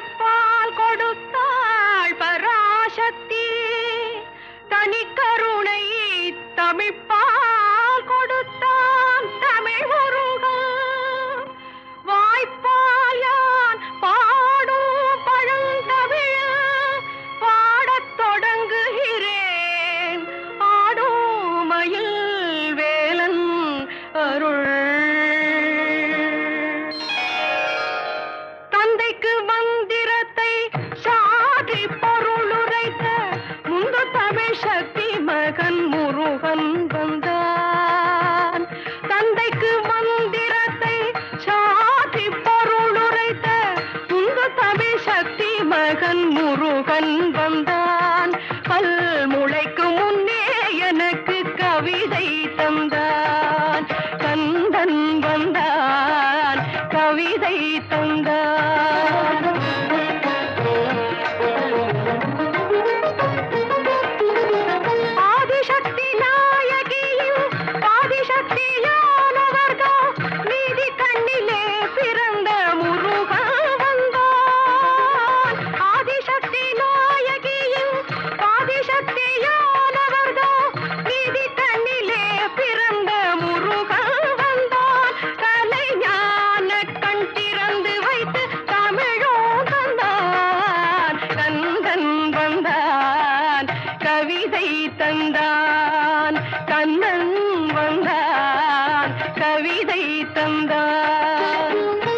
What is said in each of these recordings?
தாய்ப்பால் கொடுத்தாள் பராசக்தி, தனிக்கருணை தமிழ்ப்பால் கொடுத்தான் தமிழ் முருகன். வாய்ப்பால் யான் பாடும் பழந்தமிழ் பாடத் தொடங்குகிறேன், ஆடும் மயில் வேலன் அருள். தந்தைக்கு மந்திரத்தை சாதி பொருளுரைத்த முந்து தமிழ் சக்தி மகன் முருகன் வந்தான். தந்தைக்கு மந்திரத்தை சாதி பொருளுரைத்த முந்து தமிழ் சக்தி மகன் முருகன் வந்தான். பல் முளைக்கு முன்னே எனக்கு கவிதை தந்தான், கந்தன் வந்தான் கவிதை தந்தான். ஆதிசக்தி நாயகியும் ஆதிசக்தியானவர்கள் நீதி கண்ணிலே பிறந்த முருகன் வந்தான். ஆதிசக்தி நாயகியும் ஆதிசக்தியானவர்கள் நீதி கண்ணிலே பிறந்த முருகன் வந்தான். கலைஞான கண் திறந்து வைத்து தமிழோ தந்தான், கந்தன் வந்தான் கவிதை தந்தான், கண்ணன் வந்தான் கவிதை தந்தான்.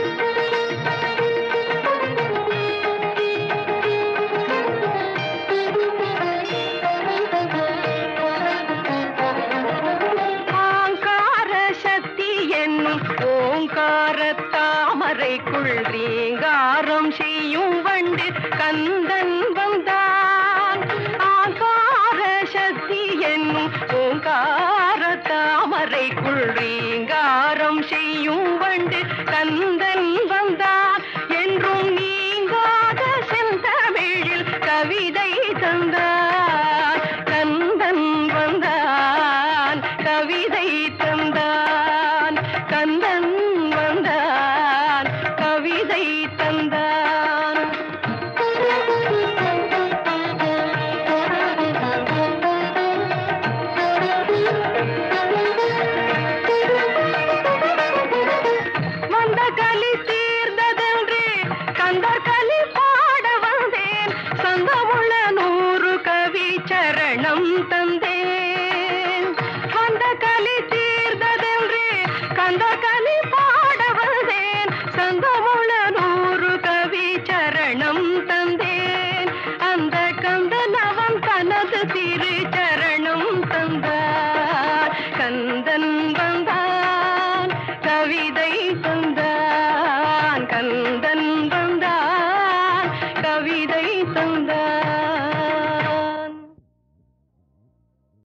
ஆங்கார சக்தி என்னும் ஓங்கார தாமரைக்குள் ரீங்காரம் செய்யும் வண்டு கந்தன் வந்தான். ஆங்கார சக்தி என்னும் ஓங்கார தாமரைக்குள் ரீங்காரம் செய்யும் வண்டு கந்தன் வந்தான். என்றும் நீங்காத செந்தமிழில் கவிதை தந்தான், கந்தன் வந்தான் கவிதை தந்தான், கந்தன் வந்தான் கவிதை தந்தான். வந்த கலி தீர்ந்ததென்று கந்தர் கலி பாட வந்தேன், சந்தமுள்ள 100 கவி சரணம் தந்தேன். வந்த கலி தீர்ந்ததென்று கந்தர் கலி பாட வந்தேன், சந்தமுள்ள 100 கவி சரணம் தந்தேன். அந்த கந்தன் அவன் தனது திரு